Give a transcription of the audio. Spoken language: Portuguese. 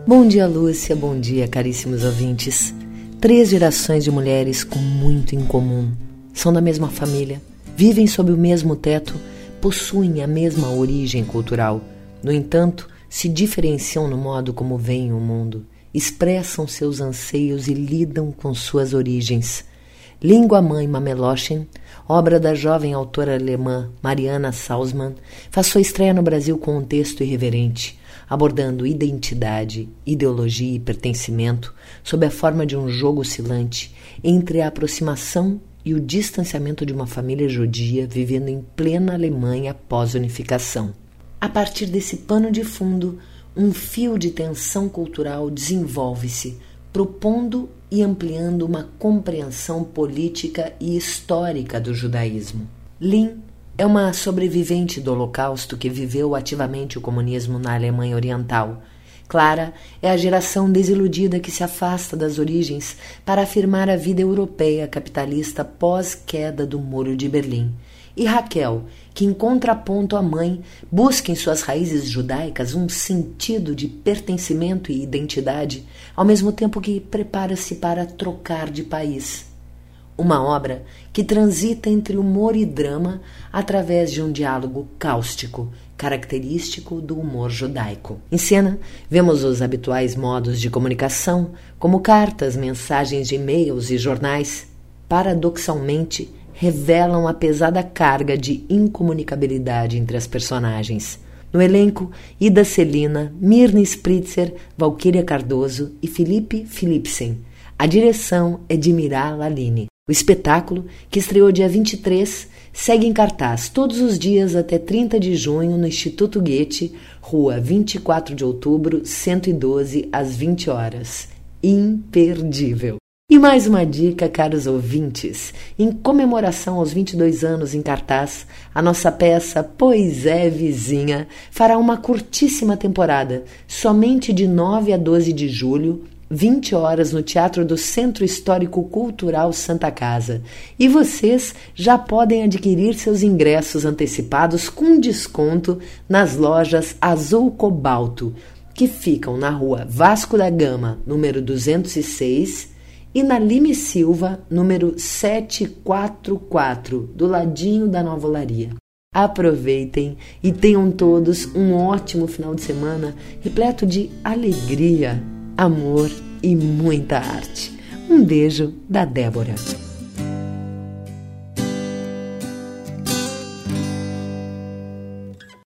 Bom dia, Lúcia, bom dia, caríssimos ouvintes. 3 gerações de mulheres com muito em comum. São da mesma família, vivem sob o mesmo teto, possuem a mesma origem cultural. No entanto, se diferenciam no modo como veem o mundo, expressam seus anseios e lidam com suas origens. Língua Mãe Mameloschen, obra da jovem autora alemã Mariana Salzman, faz sua estreia no Brasil com um texto irreverente, abordando identidade, ideologia e pertencimento sob a forma de um jogo oscilante entre a aproximação e o distanciamento de uma família judia vivendo em plena Alemanha pós-unificação. A partir desse pano de fundo, um fio de tensão cultural desenvolve-se, propondo e ampliando uma compreensão política e histórica do judaísmo. Lin é uma sobrevivente do Holocausto que viveu ativamente o comunismo na Alemanha Oriental. Clara é a geração desiludida que se afasta das origens para afirmar a vida europeia capitalista pós-queda do Muro de Berlim. E Raquel, que em contraponto à mãe, busca em suas raízes judaicas um sentido de pertencimento e identidade, ao mesmo tempo que prepara-se para trocar de país. Uma obra que transita entre humor e drama através de um diálogo cáustico, característico do humor judaico. Em cena, vemos os habituais modos de comunicação, como cartas, mensagens de e-mails e jornais. Paradoxalmente, revelam a pesada carga de incomunicabilidade entre as personagens. No elenco, Ida Celina, Mirna Spritzer, Valquíria Cardoso e Felipe Philipsen. A direção é de Mira Laline. O espetáculo, que estreou dia 23, segue em cartaz todos os dias até 30 de junho no Instituto Goethe, Rua 24 de Outubro, 112, às 20 horas. Imperdível! E mais uma dica, caros ouvintes. Em comemoração aos 22 anos em cartaz, a nossa peça Pois é, Vizinha fará uma curtíssima temporada, somente de 9 a 12 de julho, 20 horas no Teatro do Centro Histórico Cultural Santa Casa. E vocês já podem adquirir seus ingressos antecipados com desconto nas lojas Azul Cobalto, que ficam na Rua Vasco da Gama, número 206, e na Lime Silva, número 744, do ladinho da Nova Olaria. Aproveitem e tenham todos um ótimo final de semana repleto de alegria, amor e muita arte. Um beijo da Débora.